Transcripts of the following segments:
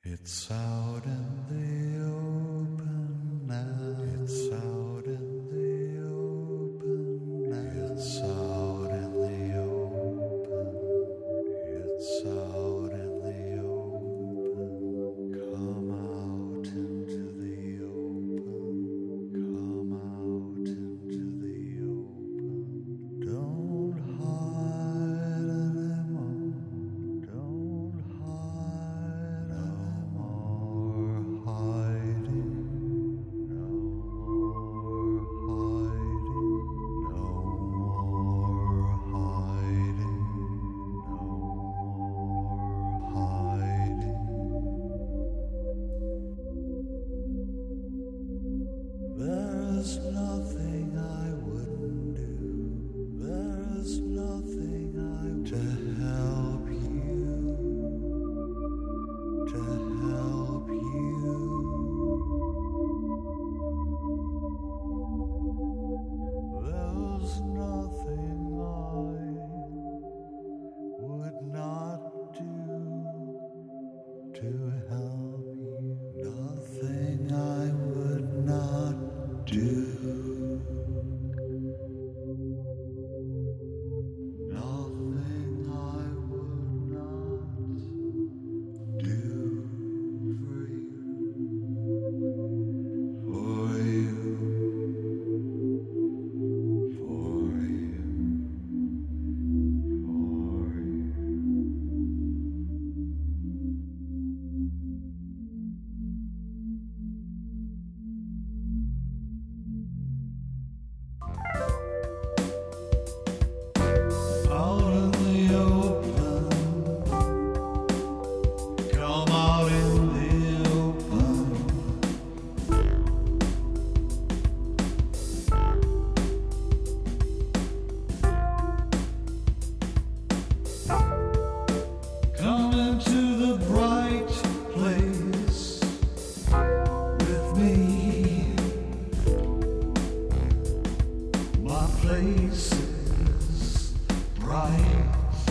It's out in the open now. It's out in the open now. It's out in the open. It's out in the open. Come out into the open. Come out into the open. Don't hide anymore. Don't hide anymore. Hiding. No more hiding. No more hiding. No more hiding. There's nothing I wouldn't do. There's nothing I would to help you. To help you. There's nothing I would not do to help you. Nothing I would not do. Nothing I would not do for you. For you. For you. For you. Out in the open. Come out in the open. Come into the bright place with me. My place is bright.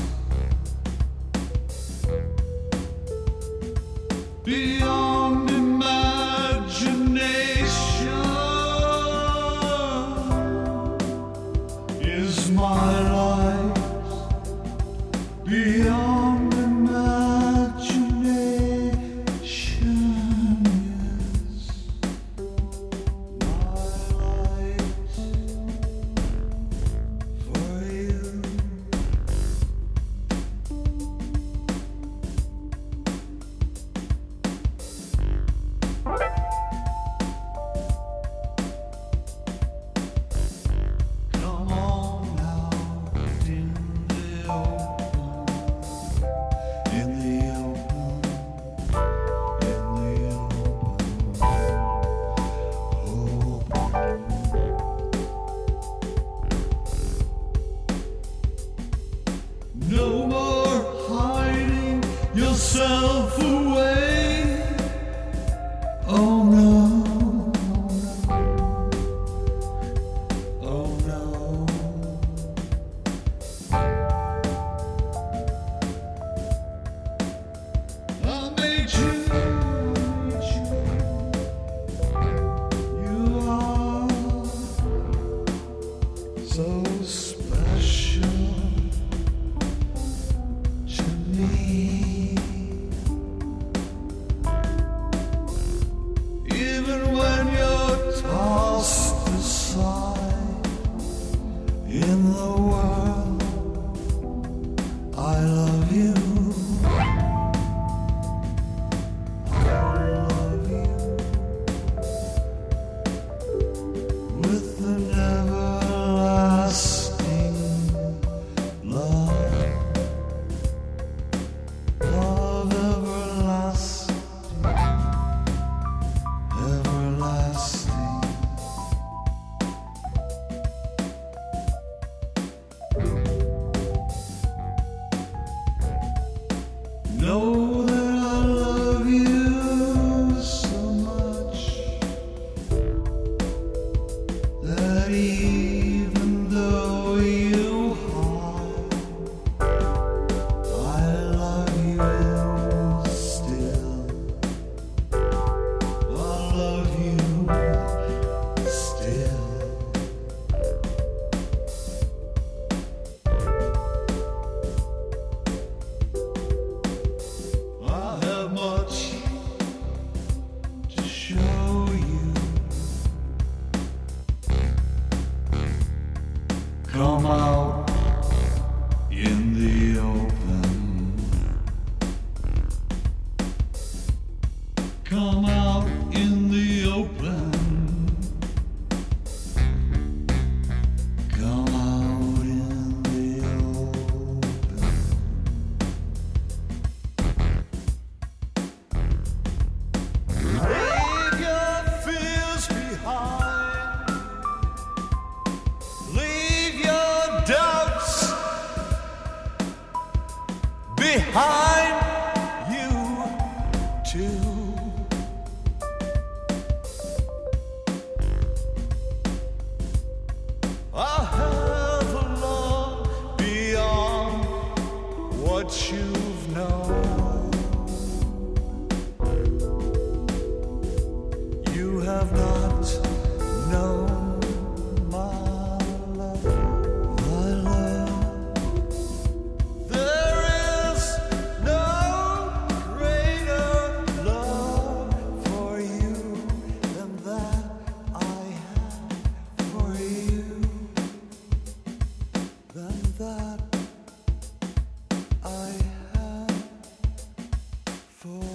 Beyond imagination is my light. Beyond imagination is my light for you. Come on out in the open, in the open, in the open. No more hiding yourself away. Oh no. Oh no. I made you. You are so special to me. come out in the open. Come out in the open. Leave your fears behind. Leave your doubts behind you too. I have a love beyond what you've known. You have not known my love, my love. There is no greater love for you than that I have for you, than that I have for